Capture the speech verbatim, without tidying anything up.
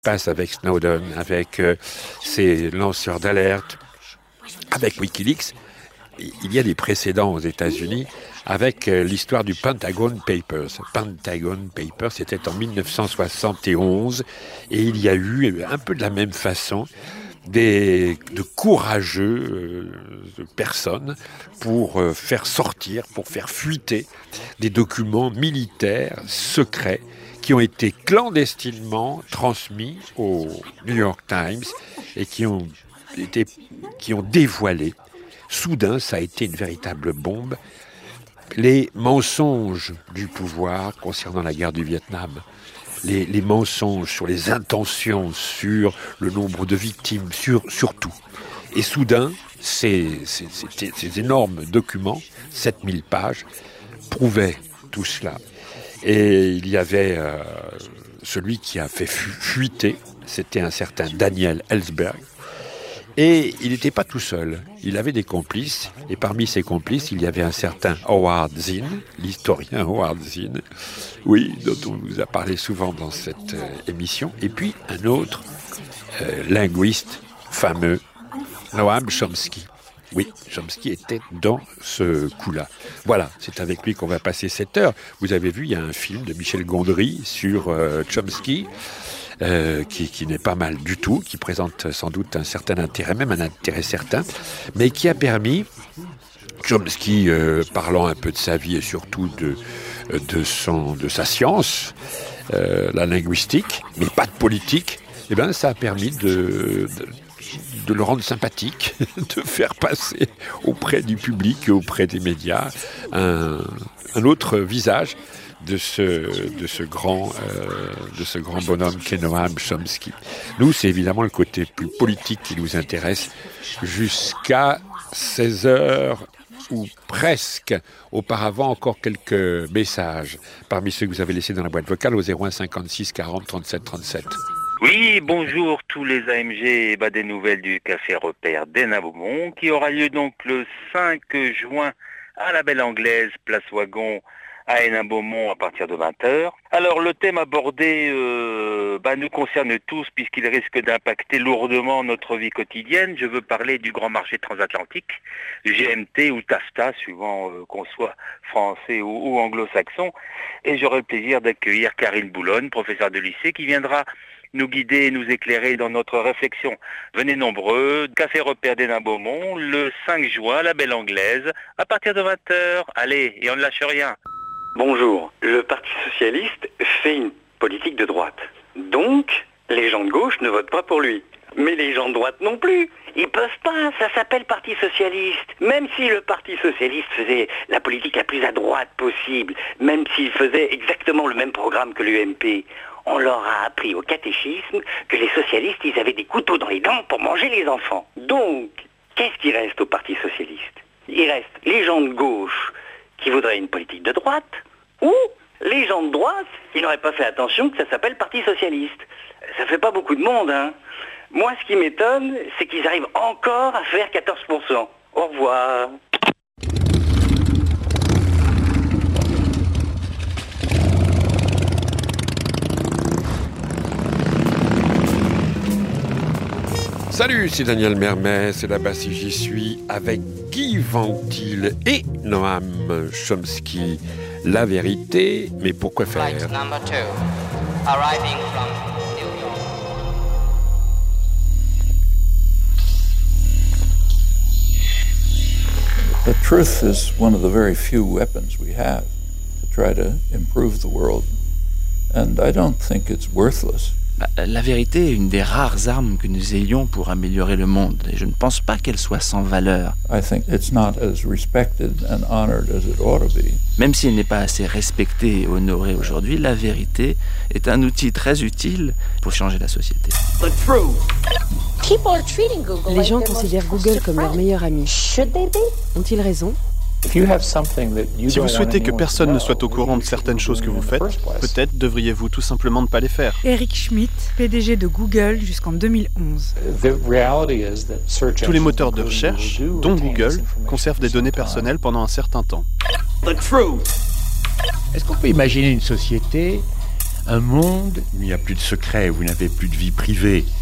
passe avec Snowden, avec euh, ses lanceurs d'alerte, avec Wikileaks. Il y a des précédents aux États-Unis avec euh, l'histoire du Pentagon Papers. Pentagon Papers, c'était en dix-neuf cent soixante et onze, et il y a eu un peu de la même façon des de courageux euh, personnes pour euh, faire sortir, pour faire fuiter des documents militaires secrets qui ont été clandestinement transmis au New York Times et qui ont été qui ont dévoilé. Soudain, ça a été une véritable bombe. Les mensonges du pouvoir concernant la guerre du Vietnam, les, les mensonges sur les intentions, sur le nombre de victimes, sur, sur tout. Et soudain, ces, ces, ces, ces énormes documents, sept mille pages, prouvaient tout cela. Et il y avait euh, celui qui a fait fu- fuiter, c'était un certain Daniel Ellsberg. Et il n'était pas tout seul, il avait des complices, et parmi ses complices, il y avait un certain Howard Zinn, l'historien Howard Zinn, oui, dont on vous a parlé souvent dans cette euh, émission, et puis un autre euh, linguiste fameux, Noam Chomsky. Oui, Chomsky était dans ce coup-là. Voilà, c'est avec lui qu'on va passer cette heure. Vous avez vu, il y a un film de Michel Gondry sur euh, Chomsky, Euh, qui, qui n'est pas mal du tout, qui présente sans doute un certain intérêt, même un intérêt certain, mais qui a permis, Chomsky euh, parlant un peu de sa vie et surtout de, de, son, de sa science, euh, la linguistique, mais pas de politique, eh ben, ça a permis de, de, de le rendre sympathique, de faire passer auprès du public et auprès des médias un, un autre visage de ce, de ce grand, euh, de ce grand bonhomme qu'est Noam Chomsky. Nous, c'est évidemment le côté plus politique qui nous intéresse jusqu'à seize heures ou presque. Auparavant, encore quelques messages parmi ceux que vous avez laissés dans la boîte vocale au zéro un cinquante-six quarante trente-sept trente-sept. Oui, bonjour tous les A M G et bah, des nouvelles du Café Repère d'Hénin-Beaumont qui aura lieu donc le cinq juin à la Belle Anglaise, place Wagon, à Hénin-Beaumont à partir de vingt heures. Alors le thème abordé euh, bah, nous concerne tous puisqu'il risque d'impacter lourdement notre vie quotidienne. Je veux parler du grand marché transatlantique, G M T ou TAFTA, suivant euh, qu'on soit français ou, ou anglo-saxon. Et j'aurai le plaisir d'accueillir Karine Boulogne, professeure de lycée, qui viendra nous guider et nous éclairer dans notre réflexion. Venez nombreux, Café Repère d'Hénin-Beaumont, le cinq juin à la Belle Anglaise, à partir de vingt heures. Allez, et on ne lâche rien. Bonjour, le Parti Socialiste fait une politique de droite. Donc, les gens de gauche ne votent pas pour lui. Mais les gens de droite non plus. Ils peuvent pas, ça s'appelle Parti Socialiste. Même si le Parti Socialiste faisait la politique la plus à droite possible, même s'il faisait exactement le même programme que l'U M P, on leur a appris au catéchisme que les socialistes, ils avaient des couteaux dans les dents pour manger les enfants. Donc, qu'est-ce qui reste au Parti Socialiste ? Il reste les gens de gauche qui voudraient une politique de droite, ou les gens de droite qui n'auraient pas fait attention que ça s'appelle Parti Socialiste. Ça fait pas beaucoup de monde, hein. Moi, ce qui m'étonne, c'est qu'ils arrivent encore à faire quatorze pour cent. Au revoir. Salut, c'est Daniel Mermet, c'est là-bas si j'y suis, avec Guy Ventil et Noam Chomsky. La vérité, mais pourquoi faire ? Flight number two, arriving from New York. The truth is one of the very few weapons we have to try to improve the world, and I don't think it's worthless. La vérité est une des rares armes que nous ayons pour améliorer le monde, et je ne pense pas qu'elle soit sans valeur. I think it's not as respected and honored as it ought to be. Même s'il n'est pas assez respecté et honoré aujourd'hui, la vérité est un outil très utile pour changer la société. Les gens considèrent Google comme leur meilleur ami. Ont-ils raison ? Si vous souhaitez que personne ne soit au courant de certaines choses que vous faites, peut-être devriez-vous tout simplement ne pas les faire. Eric Schmidt, P D G de Google jusqu'en deux mille onze. Tous les moteurs de recherche, dont Google, conservent des données personnelles pendant un certain temps. Est-ce qu'on peut imaginer une société Un monde où il n'y a plus de secret, où vous n'avez plus de vie privée,